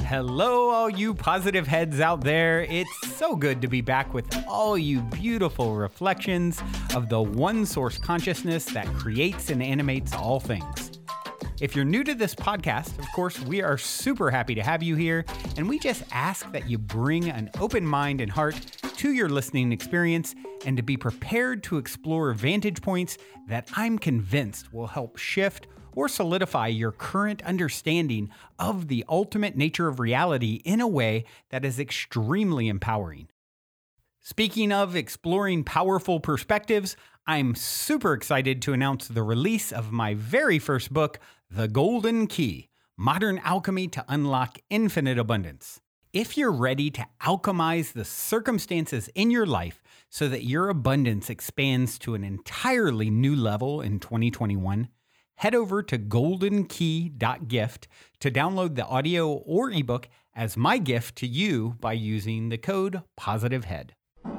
Hello, all you positive heads out there. It's so good to be back with all you beautiful reflections of the one source consciousness that creates and animates all things. If you're new to this podcast, of course, we are super happy to have you here, and we just ask that you bring an open mind and heart to your listening experience and to be prepared to explore vantage points that I'm convinced will help shift or solidify your current understanding of the ultimate nature of reality in a way that is extremely empowering. Speaking of exploring powerful perspectives, I'm super excited to announce the release of my very first book, The Golden Key: Modern Alchemy to Unlock Infinite Abundance. If you're ready to alchemize the circumstances in your life so that your abundance expands to an entirely new level in 2021, head over to goldenkey.gift to download the audio or ebook as my gift to you by using the code POSITIVEHEAD.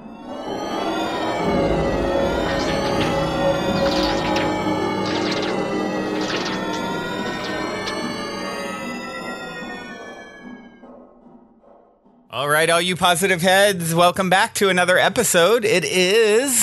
All right, all you positive heads, welcome back to another episode. It is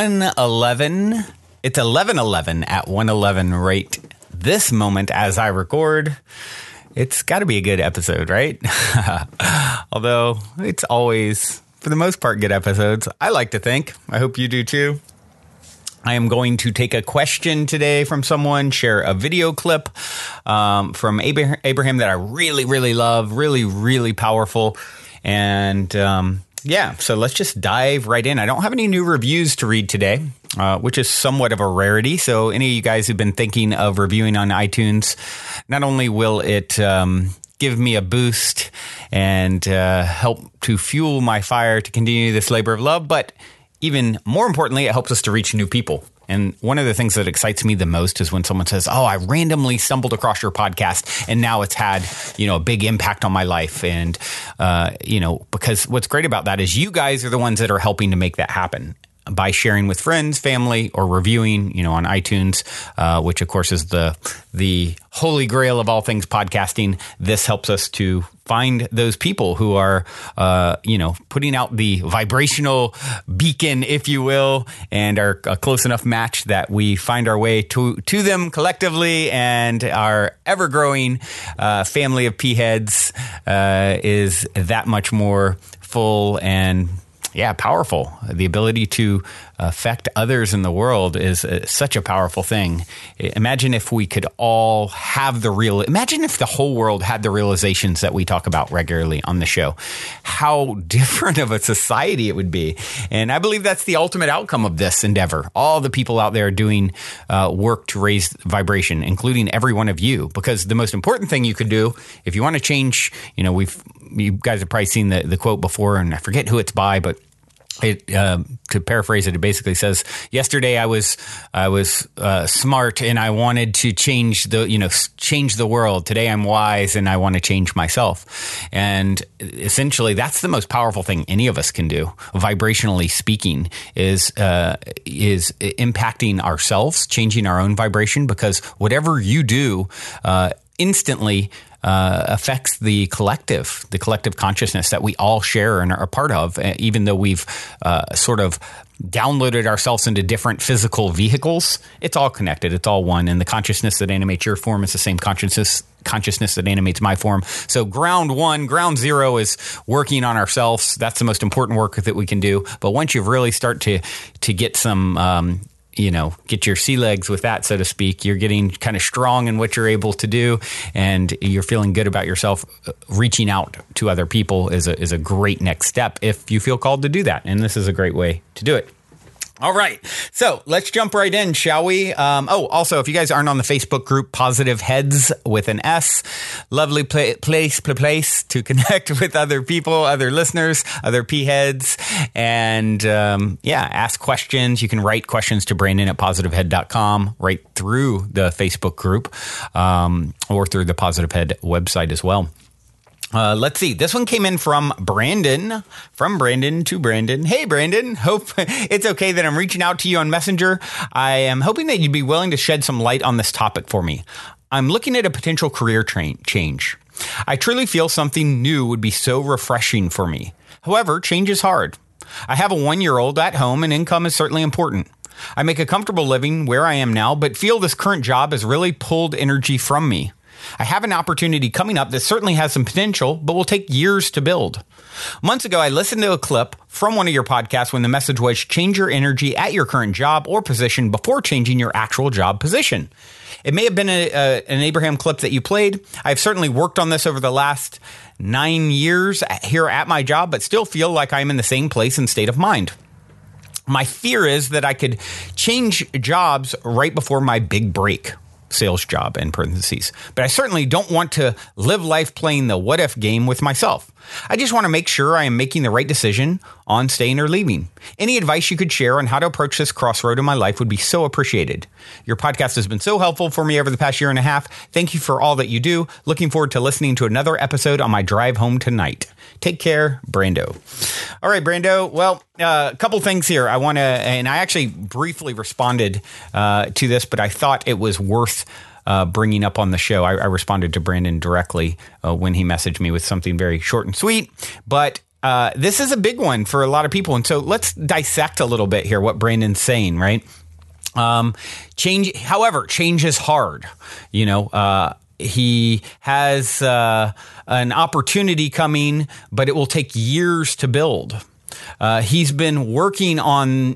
1:11. It's 11:11 at 1:11 right this moment as I record. It's got to be a good episode, right? Although it's always, for the most part, good episodes. I like to think. I hope you do too. I am going to take a question today from someone, share a video clip from Abraham that I really, really love, really, really powerful. And so let's just dive right in. I don't have any new reviews to read today, which is somewhat of a rarity. So any of you guys who've been thinking of reviewing on iTunes, not only will it give me a boost and help to fuel my fire to continue this labor of love, but even more importantly, it helps us to reach new people. And one of the things that excites me the most is when someone says, "Oh, I randomly stumbled across your podcast and now it's had, a big impact on my life." And, because what's great about that is you guys are the ones that are helping to make that happen by sharing with friends, family, or reviewing, on iTunes, which of course is the holy grail of all things podcasting. This helps us to find those people who are, putting out the vibrational beacon, if you will, and are a close enough match that we find our way to them collectively, and our ever-growing family of P-heads is that much more full and powerful. The ability to affect others in the world is such a powerful thing. Imagine if we could all have imagine if the whole world had the realizations that we talk about regularly on the show. How different of a society it would be. And I believe that's the ultimate outcome of this endeavor. All the people out there doing work to raise vibration, including every one of you. Because the most important thing you could do, if you want to change, you guys have probably seen the quote before, and I forget who it's by, but to paraphrase it, it basically says, "Yesterday I was smart and I wanted to change the world. Today I'm wise and I want to change myself." And essentially, that's the most powerful thing any of us can do, vibrationally speaking, is impacting ourselves, changing our own vibration. Because whatever you do, instantly affects the collective consciousness that we all share and are a part of, even though we've sort of downloaded ourselves into different physical vehicles. It's all connected. It's all one. And the consciousness that animates your form is the same consciousness that animates my form. So ground zero is working on ourselves. That's the most important work that we can do. But once you really start to get some get your sea legs with that, so to speak, you're getting kind of strong in what you're able to do, and you're feeling good about yourself. Reaching out to other people is a great next step if you feel called to do that. And this is a great way to do it. All right. So let's jump right in, shall we? Also, if you guys aren't on the Facebook group, Positive Heads with an S, lovely place to connect with other people, other listeners, other P-heads, and ask questions. You can write questions to Brandon at positivehead.com right through the Facebook group or through the Positive Head website as well. Let's see. This one came in from Brandon to Brandon. Hey, Brandon. Hope it's okay that I'm reaching out to you on Messenger. I am hoping that you'd be willing to shed some light on this topic for me. I'm looking at a potential career change. I truly feel something new would be so refreshing for me. However, change is hard. I have a 1-year-old at home and income is certainly important. I make a comfortable living where I am now, but feel this current job has really pulled energy from me. I have an opportunity coming up that certainly has some potential, but will take years to build. Months ago, I listened to a clip from one of your podcasts when the message was change your energy at your current job or position before changing your actual job position. It may have been an Abraham clip that you played. I've certainly worked on this over the last 9 years here at my job, but still feel like I'm in the same place and state of mind. My fear is that I could change jobs right before my big break. Sales job in parentheses. But I certainly don't want to live life playing the what if game with myself. I just want to make sure I am making the right decision on staying or leaving. Any advice you could share on how to approach this crossroad in my life would be so appreciated. Your podcast has been so helpful for me over the past year and a half. Thank you for all that you do. Looking forward to listening to another episode on my drive home tonight. Take care, Brando. All right, Brando. Well, a couple things here. I want to, and I actually briefly responded to this, but I thought it was worth bringing up on the show. I responded to Brandon directly when he messaged me with something very short and sweet, but this is a big one for a lot of people. And so let's dissect a little bit here what Brandon's saying, right? Change is hard. He has an opportunity coming, but it will take years to build. He's been working on,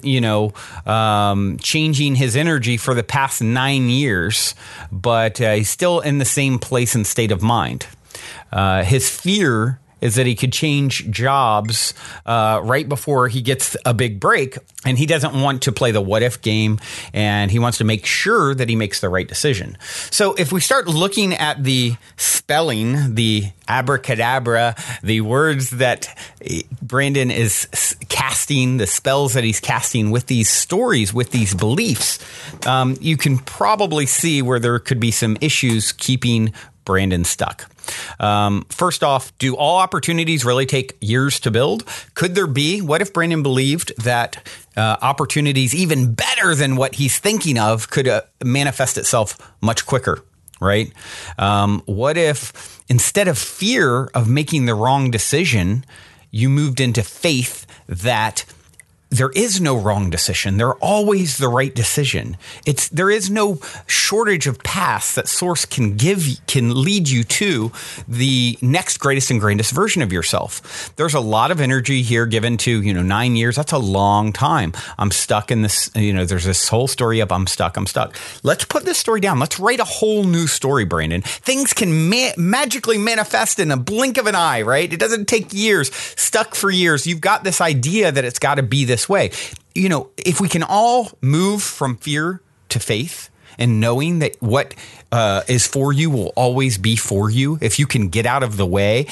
changing his energy for the past 9 years, but he's still in the same place and state of mind. His fear is that he could change jobs right before he gets a big break, and he doesn't want to play the what if game, and he wants to make sure that he makes the right decision. So if we start looking at the spelling, the abracadabra, the words that Brandon is casting, the spells that he's casting with these stories, with these beliefs, you can probably see where there could be some issues keeping Brandon stuck. First off, do all opportunities really take years to build? Could there be? What if Brandon believed that opportunities even better than what he's thinking of could manifest itself much quicker, right? What if instead of fear of making the wrong decision, you moved into faith that there is no wrong decision. There are always the right decision. There is no shortage of paths that Source can lead you to the next greatest and greatest version of yourself. There's a lot of energy here given to, 9 years. That's a long time. I'm stuck in this, there's this whole story of I'm stuck. Let's put this story down. Let's write a whole new story, Brandon. Things can magically manifest in a blink of an eye, right? It doesn't take years. Stuck for years. You've got this idea that it's got to be this way. If we can all move from fear to faith and knowing that what is for you will always be for you, if you can get out of the way,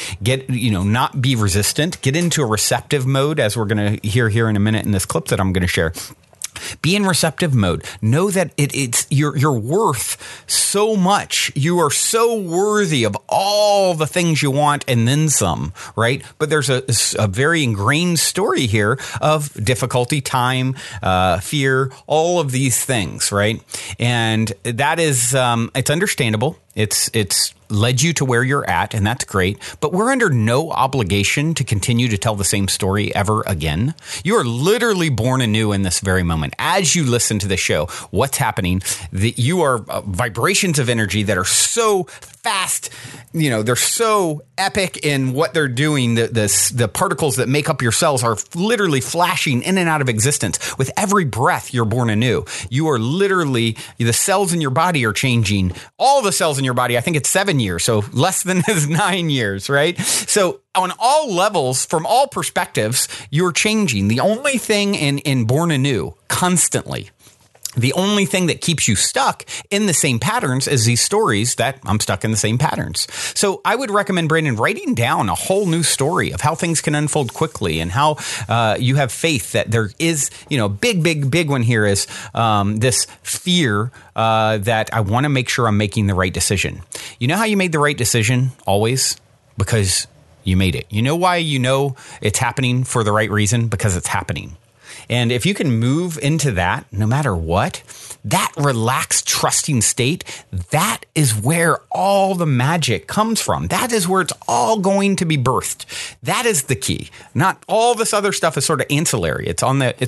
not be resistant, get into a receptive mode, as we're going to hear here in a minute in this clip that I'm going to share. Be in receptive mode. Know that you're worth so much. You are so worthy of all the things you want and then some, right? But there's a very ingrained story here of difficulty, time, fear, all of these things, right? And that is, it's understandable. It's led you to where you're at, and that's great. But we're under no obligation to continue to tell the same story ever again. You are literally born anew in this very moment. As you listen to the show, what's happening? You are vibrations of energy that are so fast. They're so epic in what they're doing. The particles that make up your cells are literally flashing in and out of existence. With every breath, you're born anew. You are literally, the cells in your body are changing. All the cells in your body, I think it's 7 years, so less than 9 years, right? So on all levels, from all perspectives, you're changing. The only thing in born anew, constantly, the only thing that keeps you stuck in the same patterns is these stories that I'm stuck in the same patterns. So I would recommend, Brandon, writing down a whole new story of how things can unfold quickly and how you have faith that there is, big one here is this fear that I want to make sure I'm making the right decision. You know how you made the right decision always? Because you made it. You know why you know it's happening for the right reason? Because it's happening. And if you can move into that, no matter what, that relaxed, trusting state, that is where all the magic comes from. That is where it's all going to be birthed. That is the key. Not all this other stuff is sort of ancillary. It's on the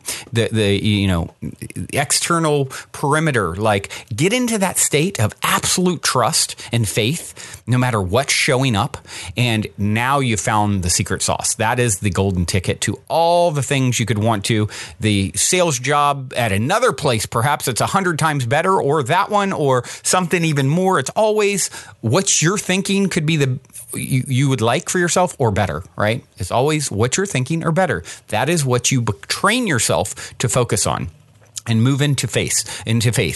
external perimeter. Like, get into that state of absolute trust and faith, no matter what's showing up. And now you found the secret sauce. That is the golden ticket to all the things you could want to. The sales job at another place, perhaps it's 100 times better, or that one, or something even more. It's always what you're thinking could be you would like for yourself, or better, right? It's always what you're thinking or better. That is what you train yourself to focus on. And move into faith. You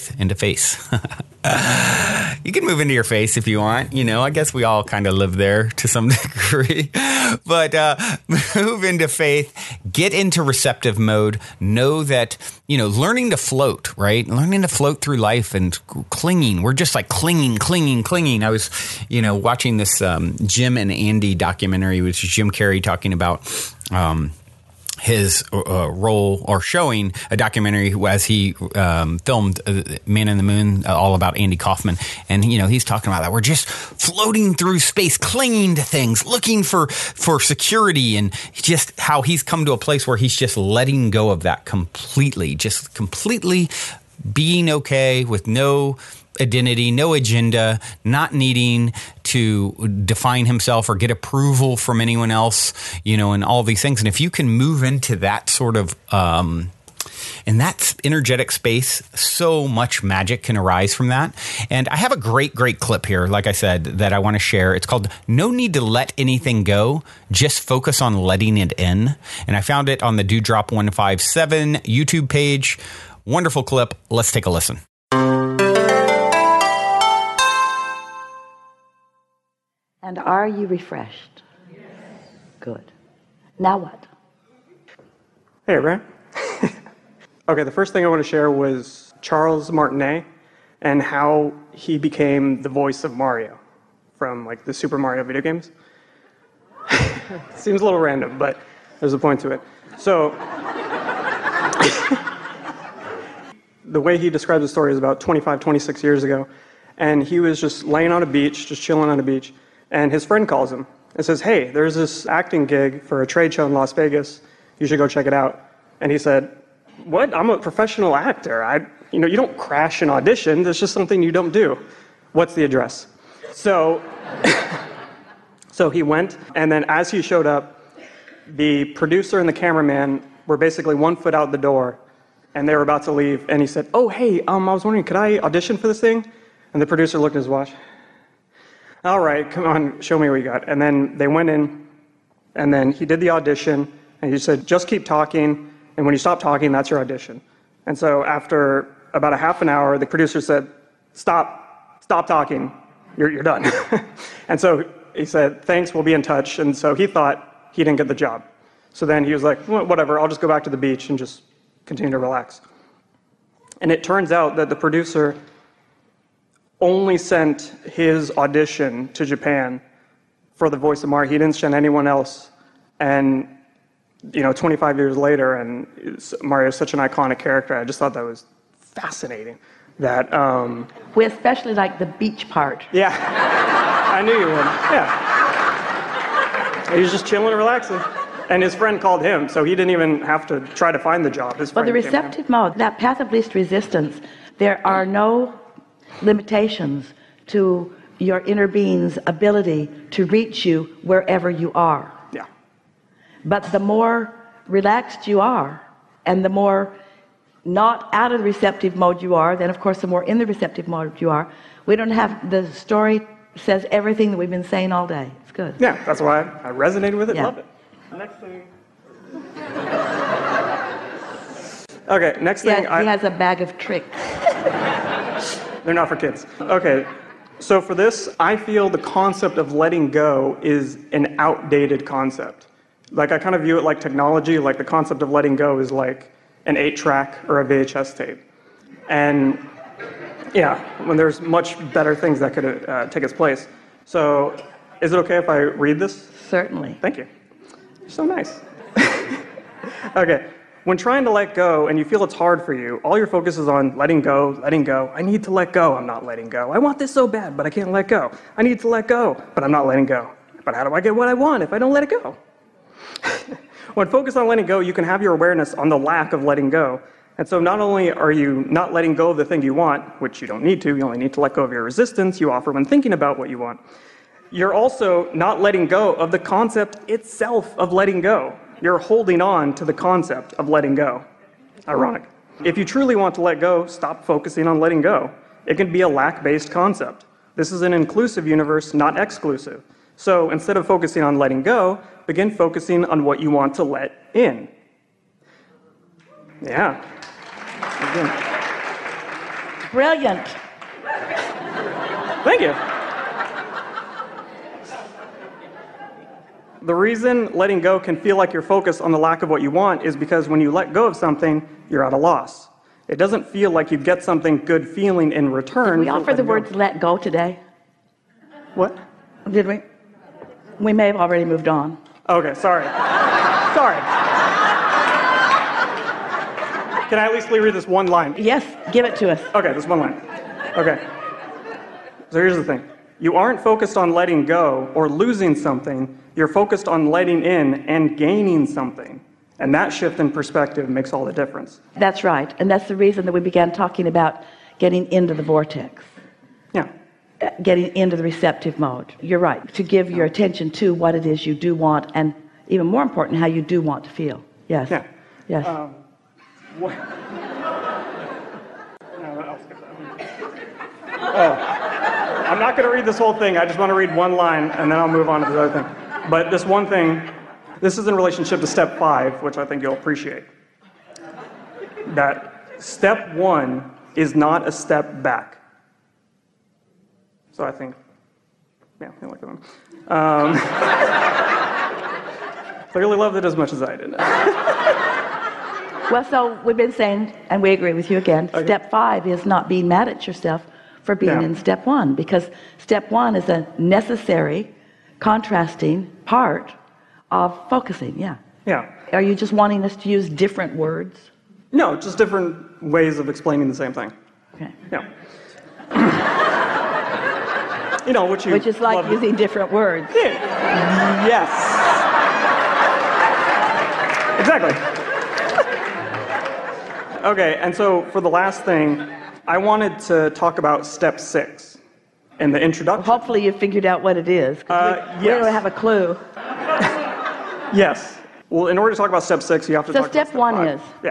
can move into your face if you want. I guess we all kind of live there to some degree. But move into faith. Get into receptive mode. Know that, learning to float, right? Learning to float through life and clinging. We're just like clinging. I was, watching this Jim and Andy documentary, which is Jim Carrey talking about his role, or showing a documentary as he filmed Man in the Moon, all about Andy Kaufman. And, he's talking about that. We're just floating through space, clinging to things, looking for security, and just how he's come to a place where he's just letting go of that completely, just completely being okay with no identity, no agenda, not needing to define himself or get approval from anyone else, and all these things. And if you can move into that sort of, in that energetic space, so much magic can arise from that. And I have a great clip here, like I said, that I want to share. It's called No Need to Let Anything Go, Just Focus on Letting It In. And I found it on the Dewdrop 157 YouTube page. Wonderful clip. Let's take a listen. And are you refreshed? Yes. Good. Now what? Hey, Ryan. Okay, the first thing I want to share was Charles Martinet and how he became the voice of Mario from the Super Mario video games. Seems a little random, but there's a point to it. So, the way he describes the story is about 25, 26 years ago, and he was just laying on a beach, just chilling on a beach, and his friend calls him and says, "Hey, there's this acting gig for a trade show in Las Vegas. You should go check it out." And he said, "What? I'm a professional actor. You don't crash an audition. That's just something you don't do. What's the address?" So, so he went, and then as he showed up, the producer and the cameraman were basically 1 foot out the door, and they were about to leave. And he said, "Oh, hey, I was wondering, could I audition for this thing?" And the producer looked at his watch. "All right, come on, show me what you got." And then they went in, and then he did the audition, and he said, "Just keep talking, and when you stop talking, that's your audition." And so after about a half an hour, the producer said, Stop talking, you're done." And so he said, "Thanks, we'll be in touch." And so he thought he didn't get the job. So then he was like, "Well, whatever, I'll just go back to the beach and just continue to relax." And it turns out that the producer only sent his audition to Japan for the voice of Mario. He didn't send anyone else. And, 25 years later, and Mario is such an iconic character, I just thought that was fascinating. That, We especially like the beach part. Yeah, I knew you would. Yeah. He was just chilling and relaxing. And his friend called him, so he didn't even have to try to find the job. His friend Well, the came to him. receptive mode, that path of least resistance, there are no limitations to your inner being's ability to reach you wherever you are. Yeah. But the more relaxed you are, and the more not out of the receptive mode you are, then of course the more in the receptive mode you are. We don't have, the story says everything that we've been saying all day. It's good. Yeah, that's why I resonated with it. Yeah. Love it. Next thing. Okay, next thing. He has a bag of tricks. They're not for kids. Okay, so for this, I feel the concept of letting go is an outdated concept. I kind of view it like technology. The concept of letting go is like an 8-track or a VHS tape. And yeah, when there's much better things that could take its place. So is it okay if I read this? Certainly. Thank you. You're so nice. Okay. When trying to let go and you feel it's hard for you, all your focus is on letting go, letting go. I need to let go, I'm not letting go. I want this so bad, but I can't let go. I need to let go, but I'm not letting go. But how do I get what I want if I don't let it go? When focused on letting go, you can have your awareness on the lack of letting go. And so not only are you not letting go of the thing you want, which you don't need to, you only need to let go of your resistance you offer when thinking about what you want, you're also not letting go of the concept itself of letting go. You're holding on to the concept of letting go. Ironic. If you truly want to let go, stop focusing on letting go. It can be a lack-based concept. This is an inclusive universe, not exclusive. So instead of focusing on letting go, begin focusing on what you want to let in. Yeah. Again. Brilliant. Thank you. The reason letting go can feel like you're focused on the lack of what you want is because when you let go of something, you're at a loss. It doesn't feel like you get something good feeling in return. Did we offer the words let go today? What? Did we? We may have already moved on. Okay, sorry. Sorry. Can I at least read this one line? Yes, give it to us. Okay, this one line. Okay. So here's the thing. You aren't focused on letting go or losing something. You're focused on letting in and gaining something. And that shift in perspective makes all the difference. That's right. And that's the reason that we began talking about getting into the vortex. Yeah. Getting into the receptive mode. You're right. To give your attention to what it is you do want, and even more important, how you do want to feel. Yes. Yeah. Yes. What? No, I'll skip that one. Oh. I'm not going to read this whole thing. I just want to read one line, and then I'll move on to the other thing. But this one thing, this is in relationship to step 5, which I think you'll appreciate. That step 1 is not a step back. So I think, yeah, I like that one. Clearly loved it as much as I did. Well, so we've been saying, and we agree with you again, Okay. Step 5 is not being mad at yourself for being in step 1, because step 1 is a necessary, contrasting part of focusing. Yeah. Yeah. Are you just wanting us to use different words? No, just different ways of explaining the same thing. Okay. Yeah. You know, which is like love. using different words. Yes. Exactly. Okay, and so for the last thing, I wanted to talk about step 6 in the introduction. Hopefully you figured out what it is. 'Cause we yes. don't have a clue. Yes. Well, in order to talk about step 6, you have to So talk about step 1 5. is? Yeah.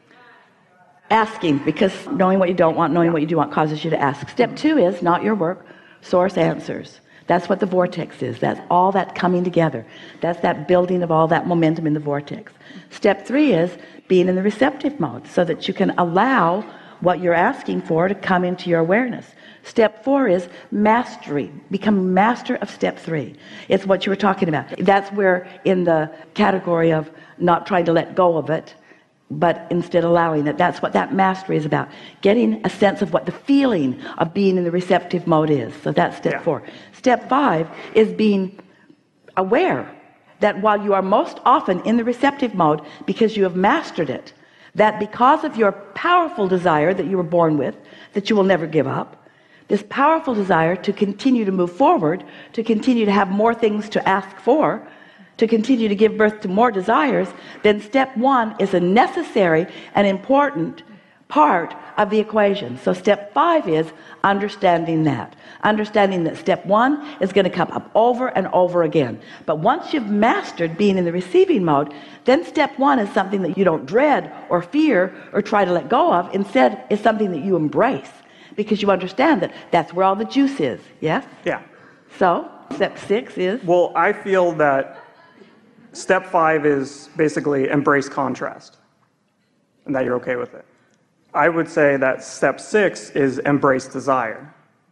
Asking, because knowing what you don't want, knowing what you do want causes you to ask. Step 2 is not your work, source answers. That's what the vortex is. That's all that coming together. That's that building of all that momentum in the vortex. Step 3 is being in the receptive mode so that you can allow what you're asking for to come into your awareness. Step 4 is mastery. Become master of step 3. It's what you were talking about. That's where in the category of not trying to let go of it, but instead allowing it. That's what that mastery is about. Getting a sense of what the feeling of being in the receptive mode is. So that's step 4. Step 5 is being aware that while you are most often in the receptive mode because you have mastered it, that because of your powerful desire that you were born with, that you will never give up, this powerful desire to continue to move forward, to continue to have more things to ask for, to continue to give birth to more desires, then step 1 is a necessary and important part of the equation. So step 5 is understanding that step 1 is going to come up over and over again. But once you've mastered being in the receiving mode, then step 1 is something that you don't dread or fear or try to let go of. Instead, it's something that you embrace because you understand that that's where all the juice is. Yes? Yeah. So step 6 is? Well, I feel that step 5 is basically embrace contrast and that you're okay with it. I would say that step 6 is embrace desire.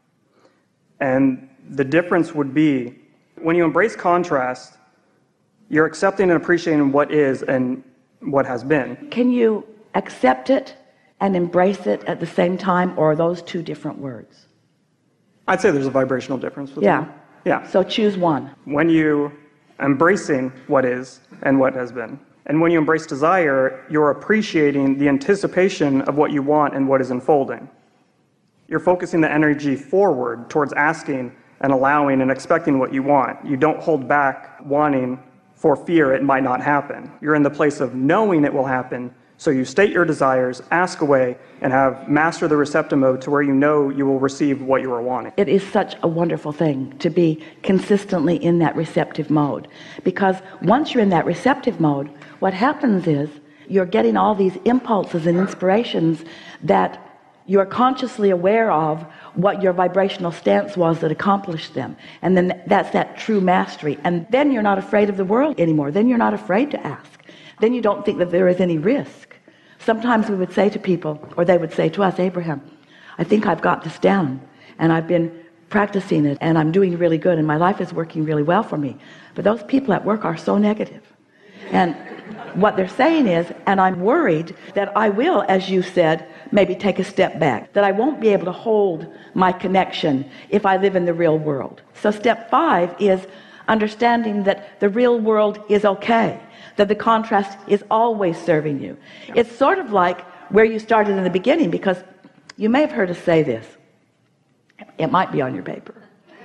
And the difference would be when you embrace contrast, you're accepting and appreciating what is and what has been. Can you accept it and embrace it at the same time, or are those two different words? I'd say there's a vibrational difference between them. Yeah. So choose one. When you embracing what is and what has been, And when you embrace desire, you're appreciating the anticipation of what you want and what is unfolding. You're focusing the energy forward towards asking and allowing and expecting what you want. You don't hold back wanting for fear it might not happen. You're in the place of knowing it will happen, so you state your desires, ask away, and have master the receptive mode to where you know you will receive what you are wanting. It is such a wonderful thing to be consistently in that receptive mode, because once you're in that receptive mode, what happens is you're getting all these impulses and inspirations that you're consciously aware of what your vibrational stance was that accomplished them. And then that's that true mastery. And then you're not afraid of the world anymore. Then you're not afraid to ask. Then you don't think that there is any risk. Sometimes we would say to people, or they would say to us, Abraham, I think I've got this down, and I've been practicing it, and I'm doing really good, and my life is working really well for me. But those people at work are so negative. And what they're saying is, and I'm worried that I will, as you said, maybe take a step back, that I won't be able to hold my connection if I live in the real world. So step 5 is understanding that the real world is okay, that the contrast is always serving you. It's sort of like where you started in the beginning, because you may have heard us say this. It might be on your paper.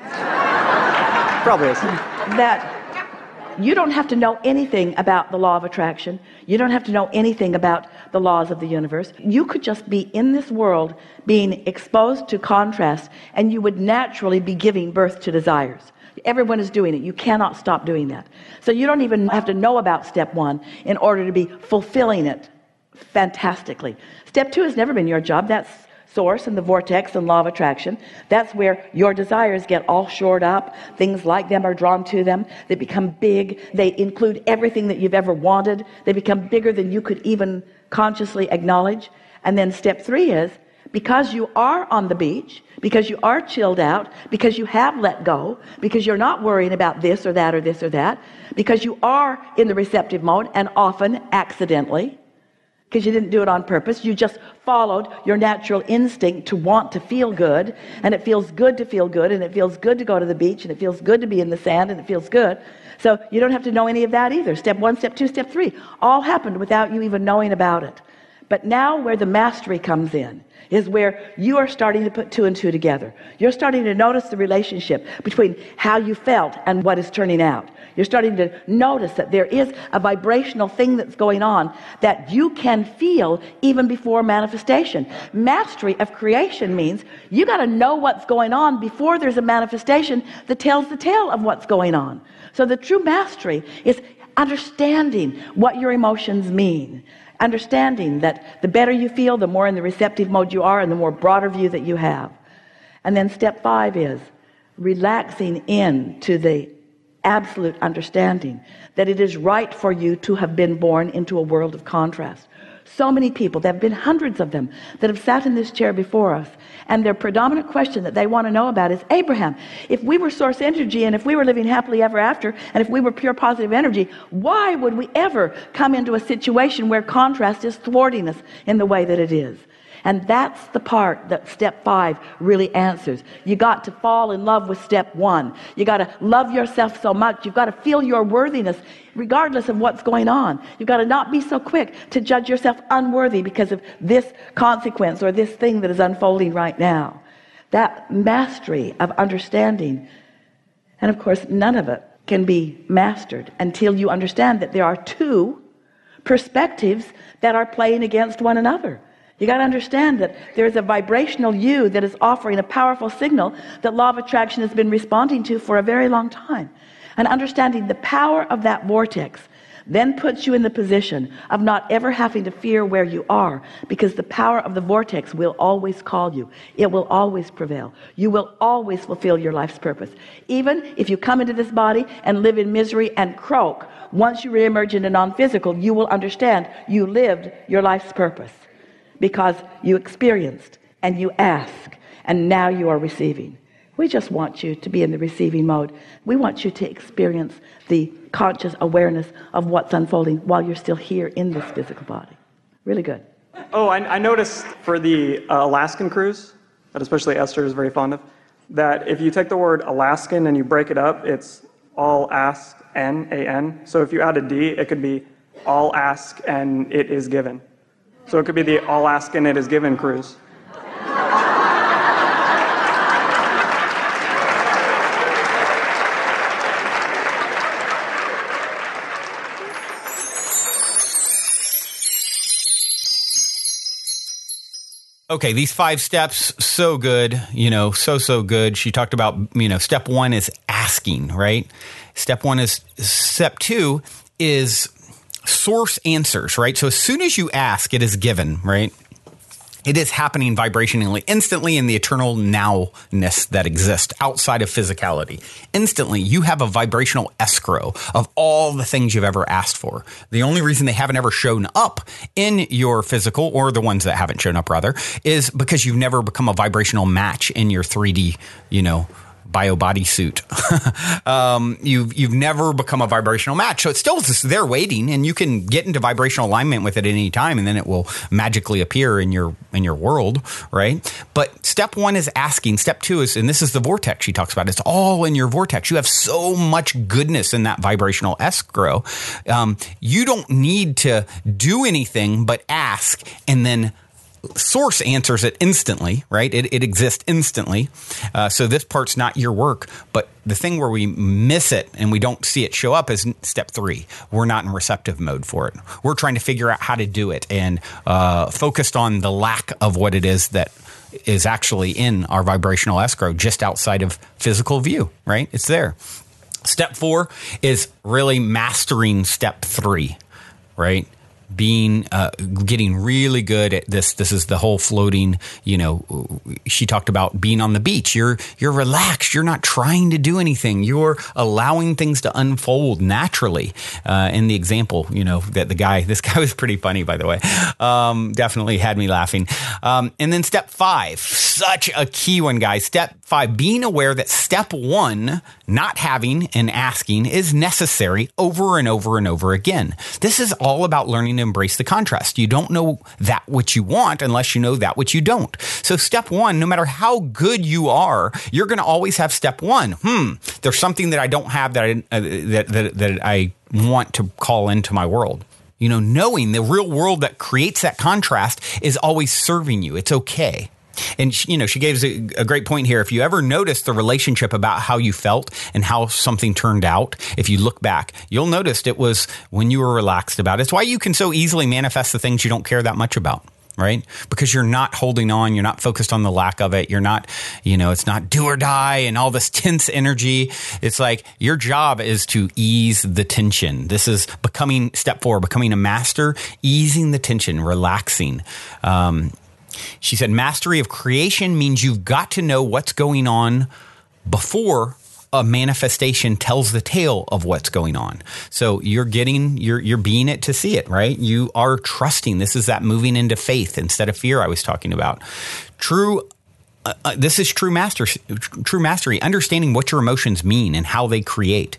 Probably is. That you don't have to know anything about the law of attraction. You don't have to know anything about the laws of the universe. You could just be in this world being exposed to contrast, and you would naturally be giving birth to desires. Everyone is doing it. You cannot stop doing that. So you don't even have to know about step 1 in order to be fulfilling it fantastically. Step 2 has never been your job. That's source and the vortex and law of attraction. That's where your desires get all shored up. Things like them are drawn to them. They become big. They include everything that you've ever wanted. They become bigger than you could even consciously acknowledge. And then step 3 is, because you are on the beach, because you are chilled out, because you have let go, because you're not worrying about this or that or this or that, because you are in the receptive mode, and often accidentally, because you didn't do it on purpose. You just followed your natural instinct to want to feel good, and it feels good to feel good, and it feels good to go to the beach, and it feels good to be in the sand, and it feels good. So you don't have to know any of that either. Step 1, step 2, step 3 all happened without you even knowing about it. But now where the mastery comes in is where you are starting to put 2 and 2 together. You're starting to notice the relationship between how you felt and what is turning out. You're starting to notice that there is a vibrational thing that's going on that you can feel even before manifestation. Mastery of creation means you got to know what's going on before there's a manifestation that tells the tale of what's going on. So the true mastery is understanding what your emotions mean. Understanding that the better you feel, the more in the receptive mode you are, and the more broader view that you have. And then step 5 is relaxing into the absolute understanding that it is right for you to have been born into a world of contrast. So many people, there have been hundreds of them that have sat in this chair before us, and their predominant question that they want to know about is, Abraham, if we were source energy, and if we were living happily ever after, and if we were pure positive energy, why would we ever come into a situation where contrast is thwarting us in the way that it is? And that's the part that step 5 really answers. You got to fall in love with step 1. You got to love yourself so much. You've got to feel your worthiness regardless of what's going on. You've got to not be so quick to judge yourself unworthy because of this consequence or this thing that is unfolding right now. That mastery of understanding. And of course, none of it can be mastered until you understand that there are 2 perspectives that are playing against one another. You got to understand that there's a vibrational you that is offering a powerful signal that law of attraction has been responding to for a very long time. And understanding the power of that vortex then puts you in the position of not ever having to fear where you are, because the power of the vortex will always call you. It will always prevail. You will always fulfill your life's purpose. Even if you come into this body and live in misery and croak, once you reemerge into non-physical, you will understand you lived your life's purpose. Because you experienced and you ask, and now you are receiving. We just want you to be in the receiving mode. We want you to experience the conscious awareness of what's unfolding while you're still here in this physical body. Really good. Oh, I noticed for the Alaskan cruise, that especially Esther is very fond of, that if you take the word Alaskan and you break it up, it's all ask, N-A-N. So if you add a D, it could be all ask and it is given. So it could be the all ask and it is given cruise. Okay, these 5 steps, so good, so good. She talked about, step 1 is asking, right? Step 2 is source answers, right? So as soon as you ask, it is given, right? It is happening vibrationally, instantly in the eternal nowness that exists outside of physicality. Instantly, you have a vibrational escrow of all the things you've ever asked for. The only reason they haven't ever shown up in your physical, or the ones that haven't shown up rather, is because you've never become a vibrational match in your 3D, bio bodysuit. You've never become a vibrational match. So it's still just there waiting, and you can get into vibrational alignment with it at any time, and then it will magically appear in your world, right? But step 1 is asking. Step 2 is, and this is the vortex she talks about. It's all in your vortex. You have so much goodness in that vibrational escrow. You don't need to do anything but ask, and then source answers it instantly, right? It exists instantly. So this part's not your work, but the thing where we miss it and we don't see it show up is step 3. We're not in receptive mode for it. We're trying to figure out how to do it and focused on the lack of what it is that is actually in our vibrational escrow just outside of physical view, right? It's there. Step 4 is really mastering step 3, right? Getting really good at this. This is the whole floating, she talked about being on the beach. You're relaxed. You're not trying to do anything. You're allowing things to unfold naturally. In the example, that this guy was pretty funny, by the way. Definitely had me laughing. And then step 5, such a key one, guys. Step 5, being aware that step 1, not having and asking, is necessary over and over and over again. This is all about learning to embrace the contrast. You don't know that which you want unless you know that which you don't. So step 1, no matter how good you are, you're going to always have step 1. There's something that I don't have that I want to call into my world. Knowing the real world that creates that contrast is always serving you. It's okay. And, she gave us a great point here. If you ever notice the relationship about how you felt and how something turned out, if you look back, you'll notice it was when you were relaxed about it. It's why you can so easily manifest the things you don't care that much about, right? Because you're not holding on. You're not focused on the lack of it. You're not, it's not do or die and all this tense energy. It's like your job is to ease the tension. This is becoming step 4, becoming a master, easing the tension, relaxing. She said, mastery of creation means you've got to know what's going on before a manifestation tells the tale of what's going on. So you're being it to see it, right? You are trusting. This is that moving into faith instead of fear I was talking about. This is true mastery, understanding what your emotions mean and how they create.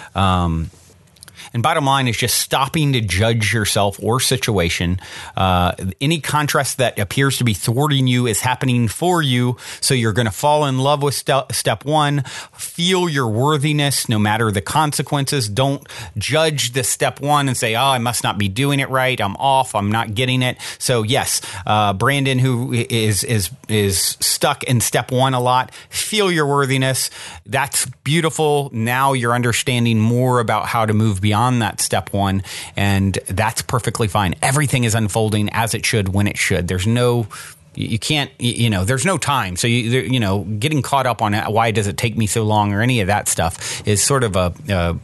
And bottom line is just stopping to judge yourself or situation. Any contrast that appears to be thwarting you is happening for you. So you're going to fall in love with step 1. Feel your worthiness no matter the consequences. Don't judge the step 1 and say, oh, I must not be doing it right. I'm off. I'm not getting it. So yes, Brandon, who is stuck in step 1 a lot, feel your worthiness. That's beautiful. Now you're understanding more about how to move beyond that step 1, and that's perfectly fine. Everything is unfolding as it should when it should. There's no there's no time. So getting caught up on it, why does it take me so long, or any of that stuff is sort of a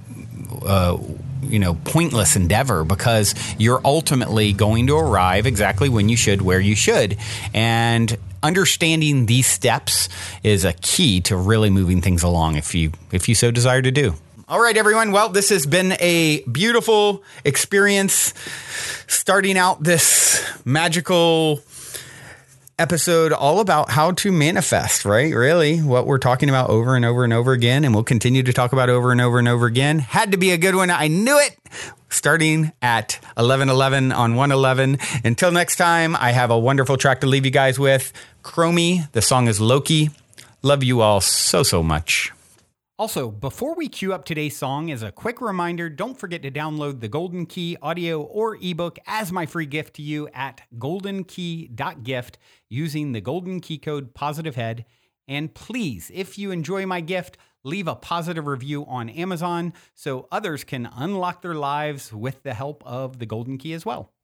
pointless endeavor, because you're ultimately going to arrive exactly when you should, where you should. And understanding these steps is a key to really moving things along if you so desire to do. All right, everyone. Well, this has been a beautiful experience starting out this magical episode all about how to manifest, right? Really, what we're talking about over and over and over again, and we'll continue to talk about over and over and over again. Had to be a good one. I knew it. Starting at 11:11 on 111. Until next time, I have a wonderful track to leave you guys with. Chromie. The song is Loki. Love you all so, so much. Also, before we cue up today's song, as a quick reminder, don't forget to download the Golden Key audio or ebook as my free gift to you at goldenkey.gift using the Golden Key code POSITIVEHEAD. And please, if you enjoy my gift, leave a positive review on Amazon so others can unlock their lives with the help of the Golden Key as well.